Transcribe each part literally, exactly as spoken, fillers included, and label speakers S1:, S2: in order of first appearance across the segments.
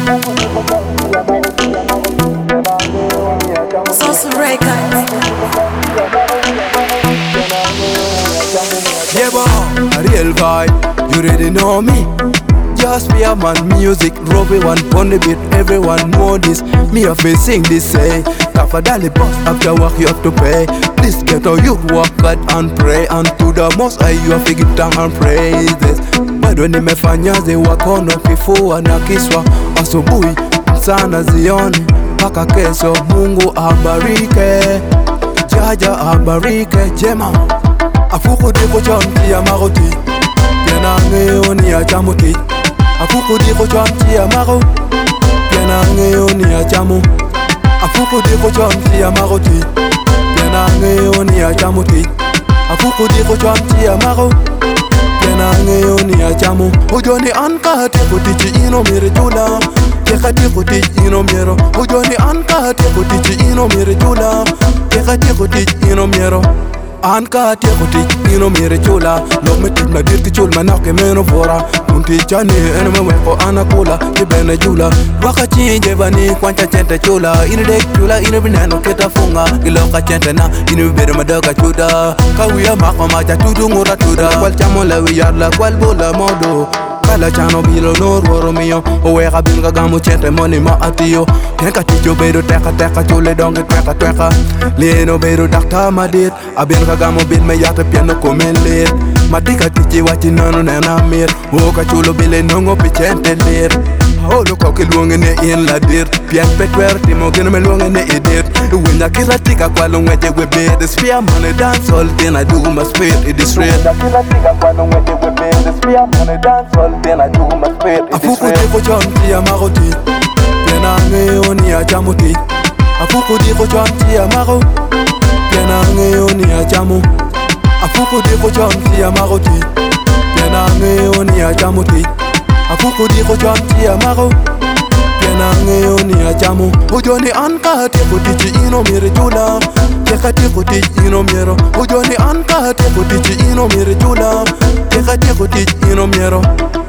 S1: Sauce Records.
S2: Yeah, boy, a real vibe, you already know me. Just be a man, music, Robbie one on the beat, everyone know this. Me have to sing this, say Kafa Dali boss, after work you have to pay. Please get a youth, work hard and pray. And to the most high you have to give down and praise this. Bado nimefanya zi wakono kifua na kiswa. Asubuhi, mchana zioni, mpaka kesho. Mungu abarike, Jaja abarike, jema. Afuku diko chamti ya maroti, Piena ngeoni ya chamuti. Afuku diko chamti ya maro, Piena ngeoni ya chamu. Afuku diko chamti ya maroti, Piena ngeoni ya chamuti. Afuku diko chamti ya maro, Piena ngeoni ya chamu. Ujoni anka tiko tichi ino mire jula, Teka tiko tichi ino miro. Ujoni anka tiko tichi ino mire jula, Teka tiko tichi ino miro. Anka tiko tichi ino mire jula. Lok me tip na dirti chul manake meno vora. Kunti chani ene me weko anakula Kibene jula Waka chinje bani kwancha chente chula Ine dek chula ine bineno kita funga Kiloka chente na ine bibere madoga chuda Kawia mako macha tudu ngura tuda Kwal chamo lewi yarla kwal bula modo Kala chano bilo nor woro miyo Oweka binga gamu chente moni ma atiyo Tenka ticho bedo teka teka chule donge tweka tweka Lieno bedo dakta madit Abinga gamu bin me yate piano komen lit Madika tichi wachi nano nena mir Woka chulo bile nongo pichente lir Holo koki luonge ne in la dir Pian petwer timo gino me luonge ne idir Winda kila tika kwa lungweje we bed The spear money dance all then I do my spit it is real Winda kila tika kwa lungweje we bed The spear money dance all then I do my spit it is real Afuku diko chamti ya maroti Piena ngeoni ya chamuti Afuku diko chamti ya maro Piena ngeoni ya chamu Afuku diko chamti ya maroti Piena ngeoni ya chamuti Afuku diko chamti ya maro Piena ngeoni ya chamu Ujoni anka tiko tichi ino mire jula Teka tiko tichi ino miro Ujoni anka tiko tichi ino mire jula Teka tiko tichi ino miro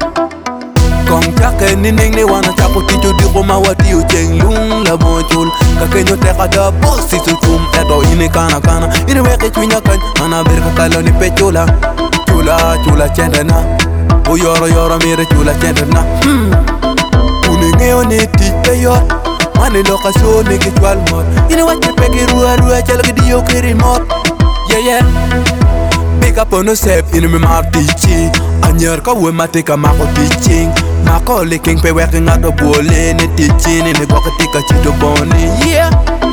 S2: Kong chake ni ning ni wana chako ticho diko mawati ucheng lung la bonchul Kakenyo teka da bosi suchum eto ini kana kana Ini weke chwinya kany ana birka kalo ni pechula Chula chula chende na Uyoro yoro mire chula chende na Hmm Uni ngeo ni tite yor Mani loka so ni kichwal mot Ini wache peki rua rua chala kidiyo kiri mot Yeah yeah Pick up on yourself in me mar teaching Anyer ka we matika mako teaching Mako licking pe working out the bole ni teaching ni goka tika chito boni yeah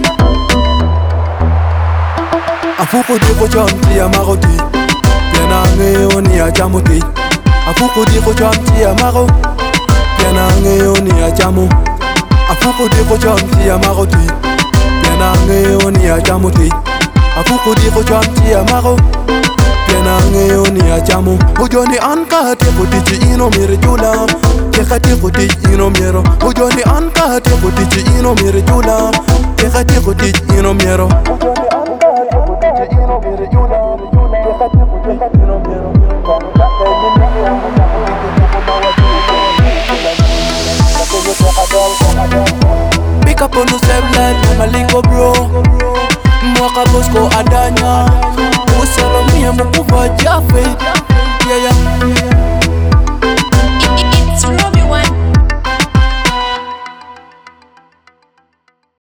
S2: Afuku diko chamti ya maroti Piena ngeoni ya chamuti Afuku diko chamti ya maro Piena ngeoni ya chamu Afuku diko chamti ya maroti Piena ngeoni ya chamuti Afuku diko chamti ya maro Piena ngeoni ya chamu Ujoni anka tiko tichi ino mire jula Teka tiko tichi ino miro Ujoni anka tiko tichi ino mire jula Teka tiko tichi ino miro Ujoni anka tiko tichi ino mire jula Teka tiko tichi ino miro Kong chake ni nini wana chako tiko tiko mawati Pick up on yourself like Maliko bro Mwaka Bosco Adanya Usalo mia mpuva jafe